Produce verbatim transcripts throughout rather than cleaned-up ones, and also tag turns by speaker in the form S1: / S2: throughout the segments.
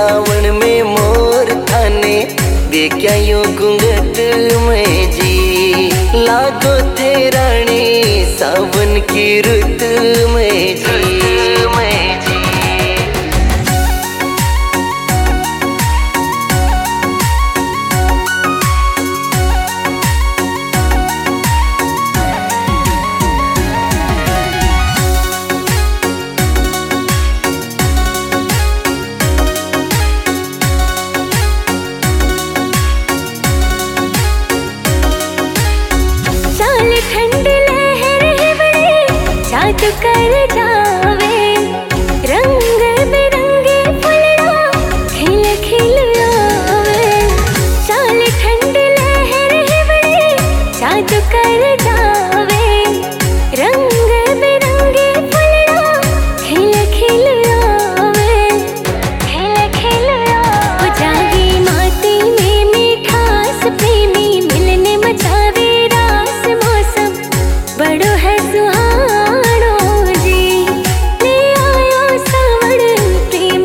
S1: सावन में मोर थाने देखा यो घूंघट में जी। लागो थे रानी सावन की रुत में जी में जी।
S2: ठंड लहर है बड़ी जादू कर जावे, रंग बिरंगे फुलड़ा खिल खिल आवे। चाल ठंड लहर है बड़ी जादू कर जावे, रंग बिरंगे फुलड़ा खिल खिल आवे, खिल खिल आवे। जागी माटी में मिठास प्रेमी मिलने मचावे बड़ो है सुहानो जी। ले आयो सावन प्रेम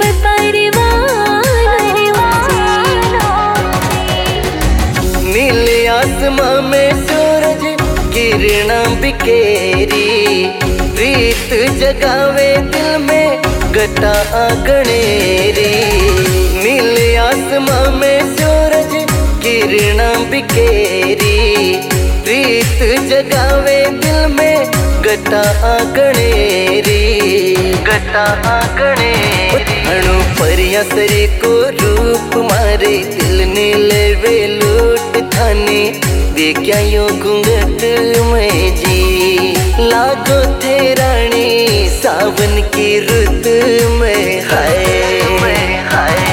S2: परवान।
S1: नीले आसमां में सूरज किरणा बिखेरी, प्रीत जगावे दिल में घटा गणेरी। नीले आसमां में सूरज किरणा बिखेरी, प्रीत जगावे दिल में घटा गणेरी, घटा गणेरी। अणु परिया सरी को रूप मारे दिल ने लेवे लूट थाने देखा यो घूंघट में जी। लागो थे रानी सावन की रुत में हाय हाय।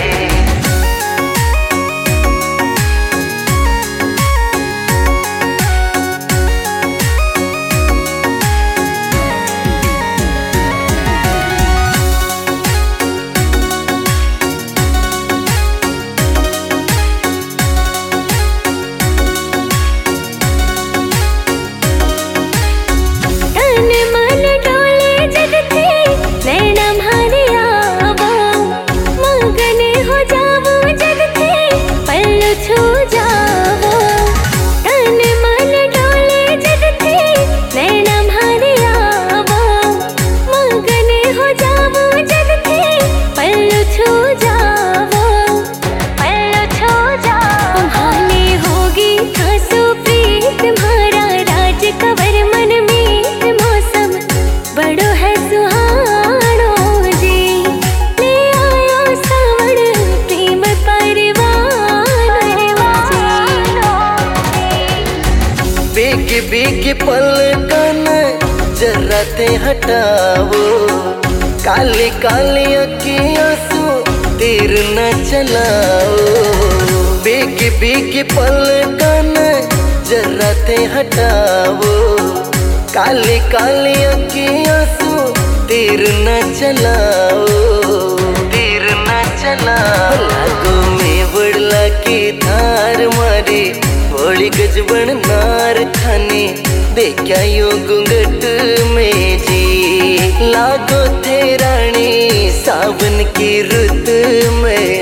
S1: बीग पलकन जरा ते हटावो, काली काली अखियां सु तीर न चलाओ। बीग बीग पलकन जरा ते हटावो, काली काली अखियां सु तीर न चलाओ, तीर न चलाओ। लागो में बड़ला की धार मारी भोली गजबन नार थाने देखा यो घूंघट में जी। लागो थे रानी सावन की रुत में